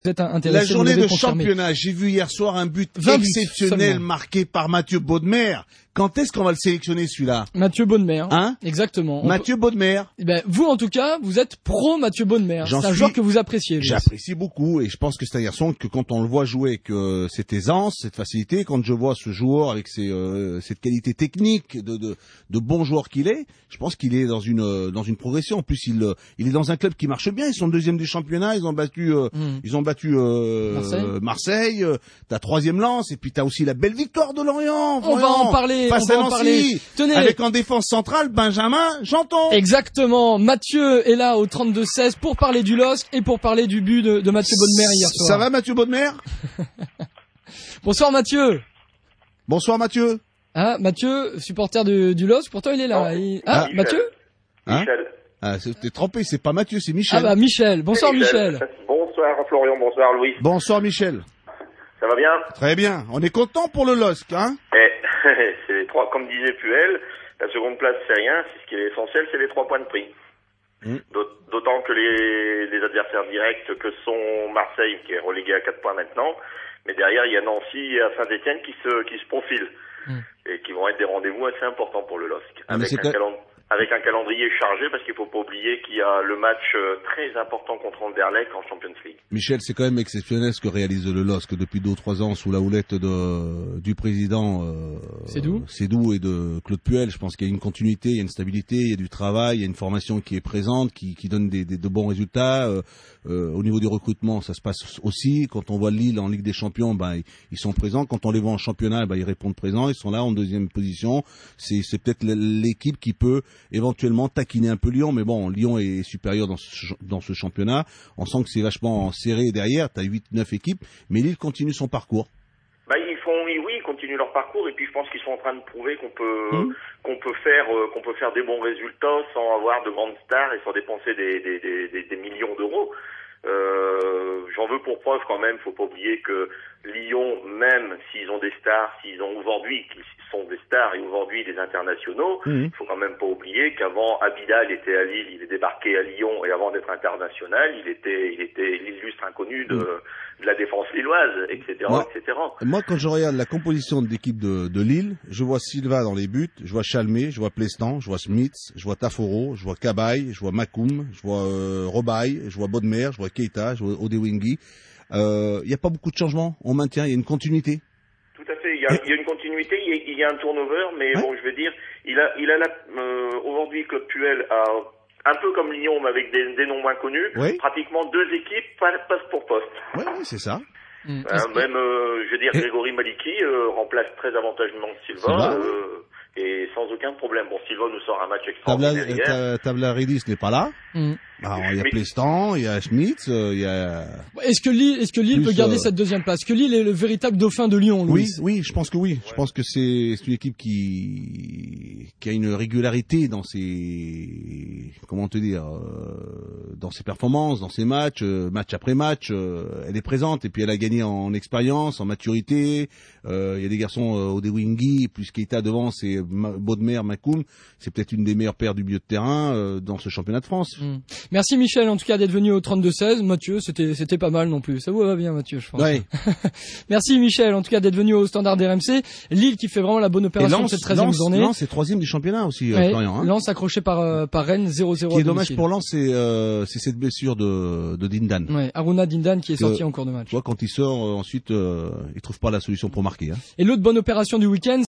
Vous êtes intéressé. La journée de confirmé. championnat, j'ai vu hier soir un but exceptionnel marqué par Mathieu Bodmer. Quand est-ce qu'on va le sélectionner celui-là? Mathieu Bodmer. Hein? Exactement. Mathieu Bodmer. Eh ben, vous en tout cas, vous êtes pro Mathieu Bodmer. C'est un joueur que vous appréciez. J'apprécie beaucoup et je pense que c'est un garçon que quand on le voit jouer avec cette aisance, cette facilité, quand je vois ce joueur avec cette qualité technique de bon joueur qu'il est, je pense qu'il est dans une progression. En plus, il est dans un club qui marche bien. Ils sont deuxième du championnat. Ils ont battu Marseille. T'as troisième Lens et puis t'as aussi la belle victoire de Lorient. On va en parler. Face à Nancy. Tenez. Avec en défense centrale Benjamin Janton. Exactement. Mathieu est là au 32-16 pour parler du LOSC et pour parler du but de Mathieu Bodmer hier soir. Ça va Mathieu Bodmer? Bonsoir Mathieu. Bonsoir Mathieu. Ah, Mathieu, supporter du LOSC, pourtant il est là. Mathieu? Michel. Ah, t'es trompé, c'est pas Mathieu, c'est Michel. Ah bah Michel. Bonsoir Michel. Bonsoir Florian, bonsoir Louis. Bonsoir Michel. Ça va bien? Très bien. On est content pour le LOSC, hein? C'est les trois, comme disait Puel, la seconde place c'est rien, ce qui est essentiel c'est les 3 points de prix. D'autant que les adversaires directs que sont Marseille qui est relégué à 4 points maintenant, mais derrière il y a Nancy et Saint-Etienne qui se profilent et qui vont être des rendez-vous assez importants pour le LOSC. Avec un calendrier chargé, parce qu'il faut pas oublier qu'il y a le match très important contre Anderlecht en Champions League. Michel, c'est quand même exceptionnel ce que réalise le LOSC depuis 2 ou 3 ans sous la houlette du président Sédou et de Claude Puel. Je pense qu'il y a une continuité, il y a une stabilité, il y a du travail, il y a une formation qui est présente, qui donne de bons résultats. Au niveau du recrutement, ça se passe aussi. Quand on voit Lille en Ligue des Champions, ils sont présents. Quand on les voit en championnat, ils répondent présents. Ils sont là en deuxième position. C'est peut-être l'équipe qui peut éventuellement taquiner un peu Lyon, mais bon, Lyon est supérieur dans ce championnat. On sent que c'est vachement serré derrière. T'as 8-9 équipes, mais Lille continue son parcours. Ils continuent leur parcours et puis je pense qu'ils sont en train de prouver qu'on peut faire des bons résultats sans avoir de grandes stars et sans dépenser des millions d'euros. J'en veux pour preuve quand même, faut pas oublier que Lyon, même s'ils ont des stars, s'ils ont aujourd'hui, qui sont des stars et aujourd'hui des internationaux, il faut quand même pas oublier qu'avant Abidal était à Lille, il est débarqué à Lyon et avant d'être international, il était l'illustre inconnu de la défense lilloise, etc., etc. Moi, quand je regarde la composition de l'équipe de Lille, je vois Silva dans les buts, je vois Chalmé, je vois Plestan, je vois Smith, je vois Taforo, je vois Cabaye, je vois Makoum, je vois Robaille, je vois Bodmer, je vois Keita, je vois Odewingi. Il n'y a pas beaucoup de changements, on maintient, il y a une continuité. Tout à fait, il y a une continuité, il y a un turnover, mais bon, je veux dire, aujourd'hui Claude Puel a, un peu comme Lyon, mais avec des noms moins connus, pratiquement 2 équipes poste pour poste. Oui, c'est ça. Je veux dire, Grégory Maliki remplace très avantageusement Silva. Et sans aucun problème. Bon, Silva nous sort un match extraordinaire hier. Tavlaridis n'est pas là. Il y a Plestan, il y a Schmitz, il y a... Est-ce que Lille peut garder cette deuxième place? Est-ce que Lille est le véritable dauphin de Lyon, Louis? Oui, je pense que oui. Je pense que c'est une équipe qui a une régularité dans ses, dans ses performances, dans ses matchs, match après match. Elle est présente et puis elle a gagné en expérience, en maturité. Il y a des garçons, Odewingi, plus Keita devant, c'est Bodmer, Makoum. C'est peut-être une des meilleures paires du milieu de terrain dans ce championnat de France. Merci Michel, en tout cas, d'être venu au 32-16. Mathieu, c'était pas mal non plus. Ça vous va bien, Mathieu, je pense. Ouais. Merci Michel, en tout cas, d'être venu au Standard RMC. Lille qui fait vraiment la bonne opération de cette 13e journée. Lens, c'est 3e du championnat aussi, Florian. Lens accroché par Rennes, 0-0. Ce qui est dommage pour Lens, c'est cette blessure de Dindan. Ouais, Aruna Dindan qui est sorti en cours de match. Tu vois, quand il sort, ensuite, il trouve pas la solution pour marquer. Et l'autre bonne opération du week-end,